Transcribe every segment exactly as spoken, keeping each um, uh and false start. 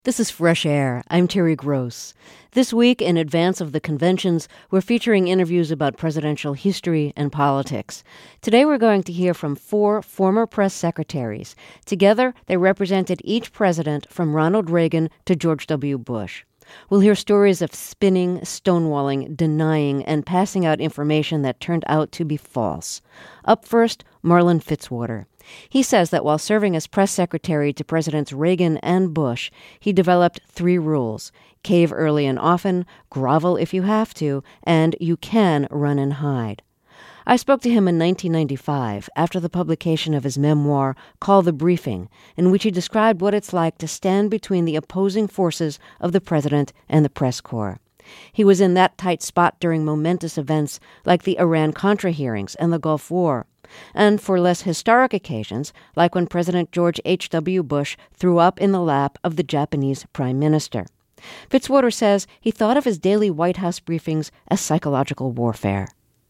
This is Fresh Air. I'm Terry Gross. This week, in advance of the conventions, we're featuring interviews about presidential history and politics. Today, we're going to hear from four former press secretaries. Together, they represented each president from Ronald Reagan to George W. Bush. We'll hear stories of spinning, stonewalling, denying, and passing out information that turned out to be false. Up first, Marlin Fitzwater. He says that while serving as press secretary to Presidents Reagan and Bush, he developed three rules: cave early and often, grovel if you have to, and you can run and hide. I spoke to him in nineteen ninety-five after the publication of his memoir, Call the Briefing, in which he described what it's like to stand between the opposing forces of the president and the press corps. He was in that tight spot during momentous events like the Iran-Contra hearings and the Gulf War, and for less historic occasions, like when President George H W. Bush threw up in the lap of the Japanese prime minister. Fitzwater says he thought of his daily White House briefings as psychological warfare.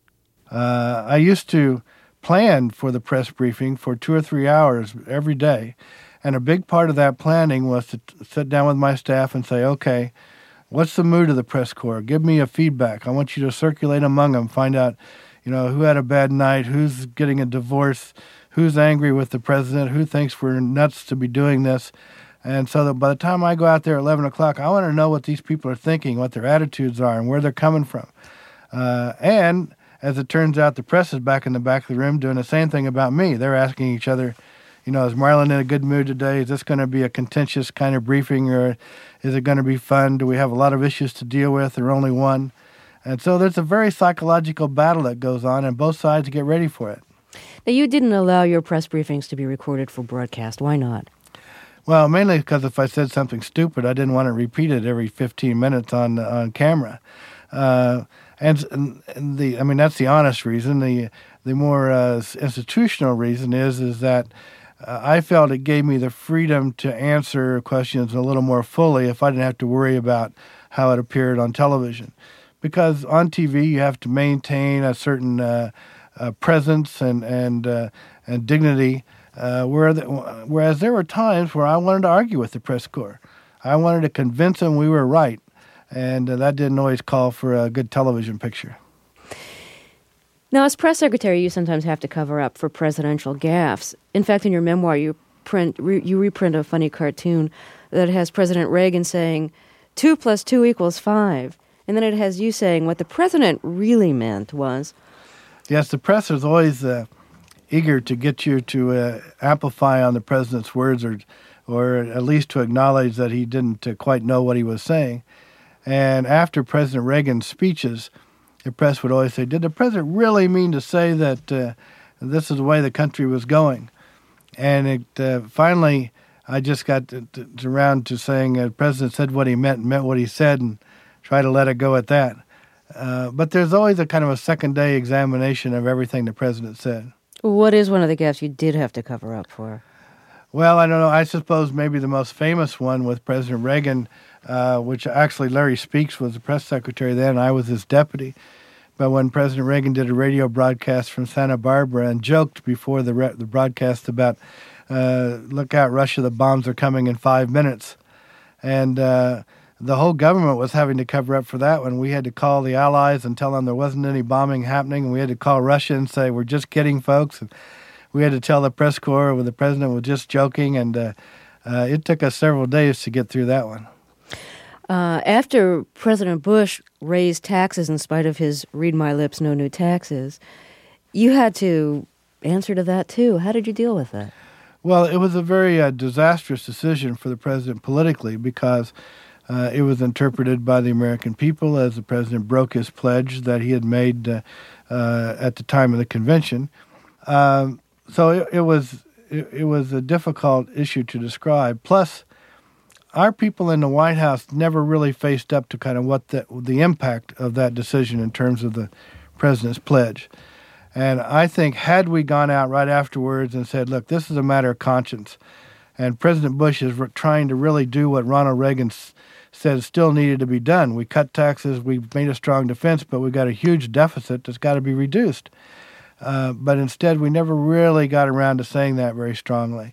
Uh, I used to plan for the press briefing for two or three hours every day, and a big part of that planning was to t- sit down with my staff and say, okay, what's the mood of the press corps? Give me a feedback. I want you to circulate among them, find out you know, who had a bad night, who's getting a divorce, who's angry with the president, who thinks we're nuts to be doing this. And so that by the time I go out there at eleven o'clock, I want to know what these people are thinking, what their attitudes are, and where they're coming from. Uh, and as it turns out, the press is back in the back of the room doing the same thing about me. They're asking each other, you know, is Marlin in a good mood today? Is this going to be a contentious kind of briefing, or is it going to be fun? Do we have a lot of issues to deal with, or only one? And so there's a very psychological battle that goes on, and both sides get ready for it. Now, you didn't allow your press briefings to be recorded for broadcast. Why not? Well, mainly because if I said something stupid, I didn't want to repeat it every fifteen minutes on on camera. Uh, and, and the, I mean, that's the honest reason. The the more uh, institutional reason is is that uh, I felt it gave me the freedom to answer questions a little more fully if I didn't have to worry about how it appeared on television. Because on T V you have to maintain a certain uh, uh, presence and and uh, and dignity, uh, where the, whereas there were times where I wanted to argue with the press corps. I wanted to convince them we were right, and uh, that didn't always call for a good television picture. Now, as press secretary, you sometimes have to cover up for presidential gaffes. In fact, in your memoir, you print re- you reprint a funny cartoon that has President Reagan saying, two plus two equals five. And then it has you saying what the president really meant was... Yes, the press is always uh, eager to get you to uh, amplify on the president's words, or or at least to acknowledge that he didn't uh, quite know what he was saying. And after President Reagan's speeches, the press would always say, did the president really mean to say that uh, this is the way the country was going? And it uh, finally, I just got to, to, around to saying uh, the president said what he meant and meant what he said, and try to let it go at that. Uh, but there's always a kind of a second-day examination of everything the president said. What is one of the gaffes you did have to cover up for? Well, I don't know. I suppose maybe the most famous one with President Reagan, uh, which actually Larry Speakes was the press secretary then. I was his deputy. But when President Reagan did a radio broadcast from Santa Barbara and joked before the, re- the broadcast about, uh, look out, Russia, the bombs are coming in five minutes. And... Uh, The whole government was having to cover up for that one. We had to call the Allies and tell them there wasn't any bombing happening. And we had to call Russia and say, we're just kidding, folks. And we had to tell the press corps where the president was just joking. And uh, uh, it took us several days to get through that one. Uh, after President Bush raised taxes in spite of his read my lips, no new taxes, you had to answer to that, too. How did you deal with that? Well, it was a very uh, disastrous decision for the president politically, because Uh, it was interpreted by the American people as the president broke his pledge that he had made uh, uh, at the time of the convention. Um, so it, it was it, it was a difficult issue to describe. Plus, our people in the White House never really faced up to kind of what the, the impact of that decision in terms of the president's pledge. And I think had we gone out right afterwards and said, look, this is a matter of conscience, and President Bush is re- trying to really do what Ronald Reagan s- said still needed to be done. We cut taxes, we made a strong defense, but we got a huge deficit that's got to be reduced. Uh, but instead, we never really got around to saying that very strongly.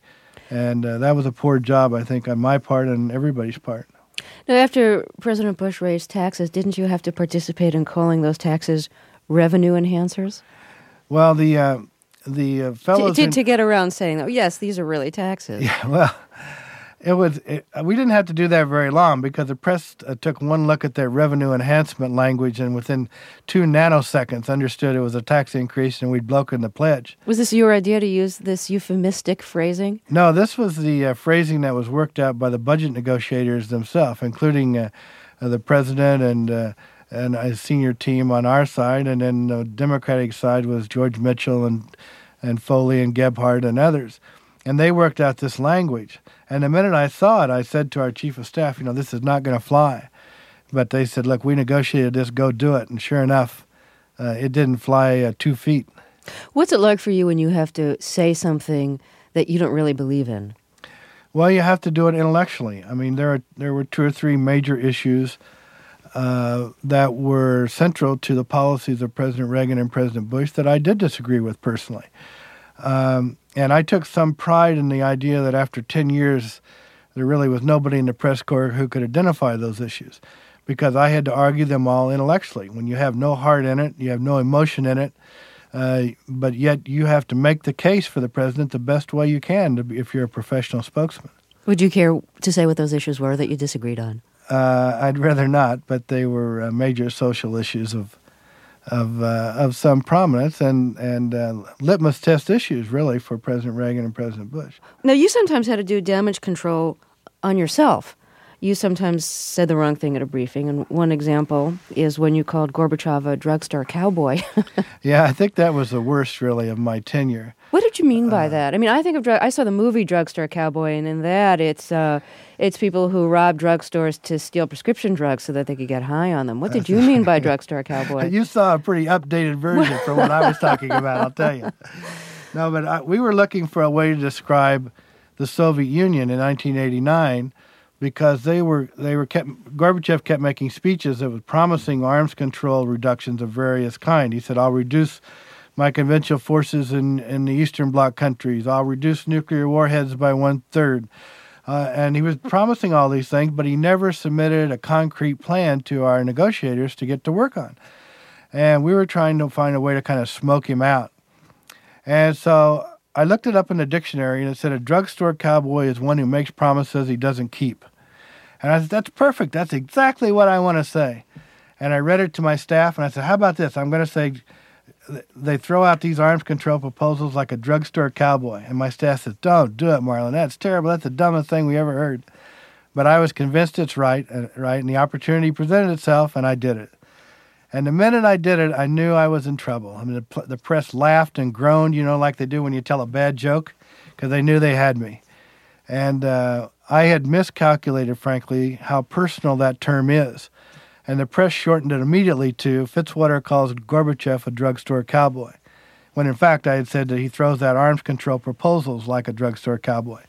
And uh, that was a poor job, I think, on my part and everybody's part. Now, after President Bush raised taxes, didn't you have to participate in calling those taxes revenue enhancers? Well, the uh, the uh, fellows... To, to, in, to get around saying, oh, yes, these are really taxes. Yeah, well... It was. It, we didn't have to do that very long because the press uh, took one look at their revenue enhancement language and within two nanoseconds understood it was a tax increase and we'd broken the pledge. Was this your idea to use this euphemistic phrasing? No, this was the uh, phrasing that was worked out by the budget negotiators themselves, including uh, uh, the president and uh, and a senior team on our side, and then the Democratic side was George Mitchell and and Foley and Gebhardt and others, and they worked out this language. And the minute I saw it, I said to our chief of staff, you know, this is not going to fly. But they said, look, we negotiated this, go do it. And sure enough, uh, it didn't fly uh, two feet. What's it like for you when you have to say something that you don't really believe in? Well, you have to do it intellectually. I mean, there are, there were two or three major issues uh, that were central to the policies of President Reagan and President Bush that I did disagree with personally. Um, and I took some pride in the idea that after ten years, there really was nobody in the press corps who could identify those issues because I had to argue them all intellectually. When you have no heart in it, you have no emotion in it, uh, but yet you have to make the case for the president the best way you can to be, if you're a professional spokesman. Would you care to say what those issues were that you disagreed on? Uh, I'd rather not, but they were uh, major social issues of of uh, of some prominence and and uh, litmus test issues, really, for President Reagan and President Bush. Now, you sometimes had to do damage control on yourself. You sometimes said the wrong thing at a briefing, and one example is when you called Gorbachev a drugstore cowboy. Yeah, I think that was the worst, really, of my tenure. What did you mean by uh, that? I mean, I think of drug- I saw the movie Drugstore Cowboy, and in that, it's uh, it's people who rob drugstores to steal prescription drugs so that they could get high on them. What did you mean by Drugstore Cowboy? You saw a pretty updated version from what I was talking about, I'll tell you. No, but I, we were looking for a way to describe the Soviet Union in nineteen eighty-nine because they were they were kept Gorbachev kept making speeches that was promising arms control reductions of various kind. He said, "I'll reduce my conventional forces in, in the Eastern Bloc countries. I'll reduce nuclear warheads by one-third." Uh, and he was promising all these things, but he never submitted a concrete plan to our negotiators to get to work on. And we were trying to find a way to kind of smoke him out. And so I looked it up in the dictionary, and it said a drugstore cowboy is one who makes promises he doesn't keep. And I said, that's perfect. That's exactly what I want to say. And I read it to my staff, and I said, how about this? I'm going to say they throw out these arms control proposals like a drugstore cowboy. And my staff says, don't do it, Marlon. That's terrible. That's the dumbest thing we ever heard. But I was convinced it's right, uh, right, and the opportunity presented itself, and I did it. And the minute I did it, I knew I was in trouble. I mean, the, the press laughed and groaned, you know, like they do when you tell a bad joke, because they knew they had me. And uh, I had miscalculated, frankly, how personal that term is. And the press shortened it immediately to Fitzwater calls Gorbachev a drugstore cowboy, when in fact I had said that he throws out arms control proposals like a drugstore cowboy.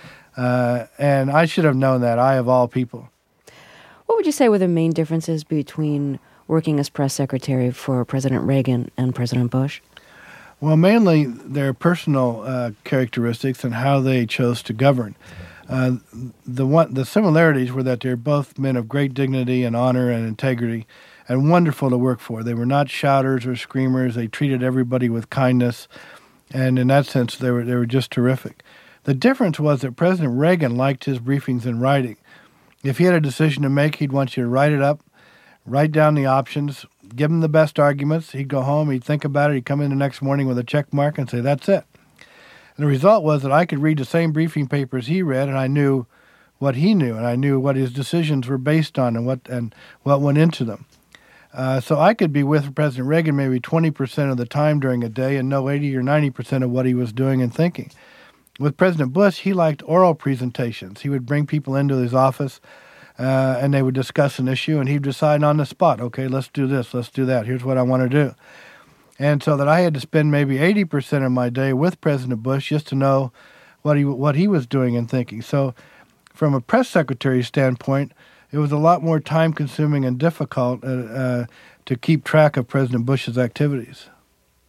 Uh, and I should have known that, I of all people. What would you say were the main differences between working as press secretary for President Reagan and President Bush? Well, mainly their personal uh, characteristics and how they chose to govern. Uh, the one, the similarities were that they're both men of great dignity and honor and integrity and wonderful to work for. They were not shouters or screamers. They treated everybody with kindness, and in that sense, they were they were just terrific. The difference was that President Reagan liked his briefings in writing. If he had a decision to make, he'd want you to write it up, write down the options, give him the best arguments. He'd go home, he'd think about it, he'd come in the next morning with a check mark and say, that's it. And the result was that I could read the same briefing papers he read, and I knew what he knew, and I knew what his decisions were based on and what and what went into them. Uh, so I could be with President Reagan maybe twenty percent of the time during a day and know eighty or ninety percent of what he was doing and thinking. With President Bush, he liked oral presentations. He would bring people into his office, uh, and they would discuss an issue, and he'd decide on the spot, okay, let's do this, let's do that, here's what I want to do. And so that I had to spend maybe eighty percent of my day with President Bush just to know what he what he was doing and thinking. So from a press secretary standpoint, it was a lot more time-consuming and difficult uh, uh, to keep track of President Bush's activities.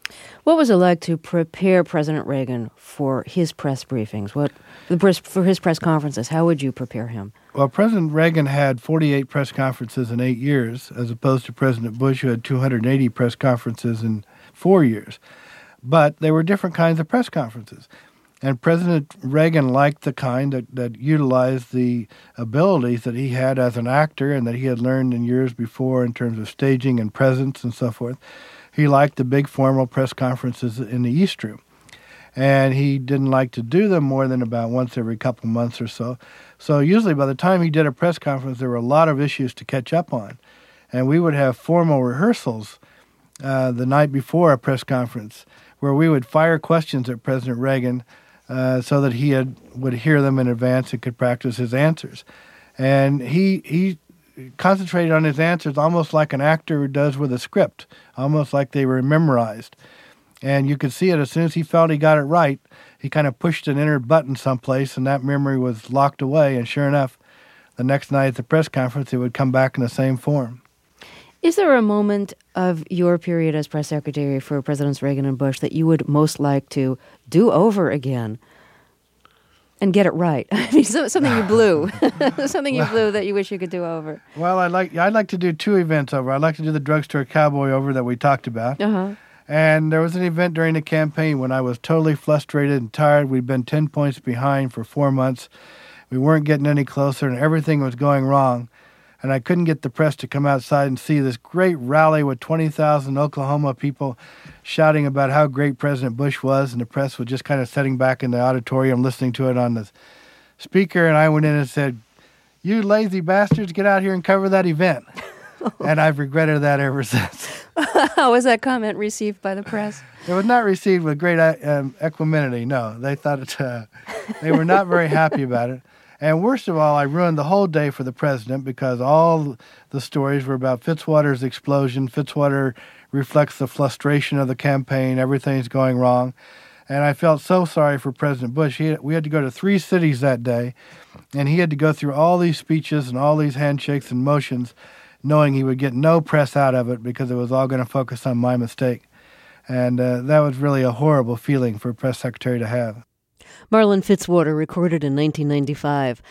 What was it like to prepare President Reagan for his press briefings? What the press, for his press conferences? How would you prepare him? Well, President Reagan had forty-eight press conferences in eight years, as opposed to President Bush, who had two hundred eighty press conferences in four years. But they were different kinds of press conferences. And President Reagan liked the kind that, that utilized the abilities that he had as an actor and that he had learned in years before in terms of staging and presence and so forth. He liked the big formal press conferences in the East Room. And he didn't like to do them more than about once every couple months or so. So usually by the time he did a press conference, there were a lot of issues to catch up on. And we would have formal rehearsals uh, the night before a press conference where we would fire questions at President Reagan uh, so that he had, would hear them in advance and could practice his answers. And he he concentrated on his answers almost like an actor does with a script, almost like they were memorized. And you could see it as soon as he felt he got it right, he kind of pushed an enter button someplace, and that memory was locked away. And sure enough, the next night at the press conference, it would come back in the same form. Is there a moment of your period as press secretary for Presidents Reagan and Bush that you would most like to do over again and get it right? I mean, so, something you blew, something you blew that you wish you could do over. Well, I'd like I'd like to do two events over. I'd like to do the Drugstore Cowboy over that we talked about. Uh-huh. And there was an event during the campaign when I was totally frustrated and tired. We'd been ten points behind for four months. We weren't getting any closer, and everything was going wrong. And I couldn't get the press to come outside and see this great rally with twenty thousand Oklahoma people shouting about how great President Bush was, and the press was just kind of sitting back in the auditorium listening to it on the speaker. And I went in and said, "You lazy bastards, get out here and cover that event." And I've regretted that ever since. How was that comment received by the press? It was not received with great um, equanimity, no. They thought it, uh, they were not very happy about it. And worst of all, I ruined the whole day for the president because all the stories were about Fitzwater's explosion. Fitzwater reflects the frustration of the campaign. Everything's going wrong. And I felt so sorry for President Bush. He, we had to go to three cities that day, and he had to go through all these speeches and all these handshakes and motions, knowing he would get no press out of it because it was all going to focus on my mistake. And uh, that was really a horrible feeling for a press secretary to have. Marlin Fitzwater recorded in nineteen ninety-five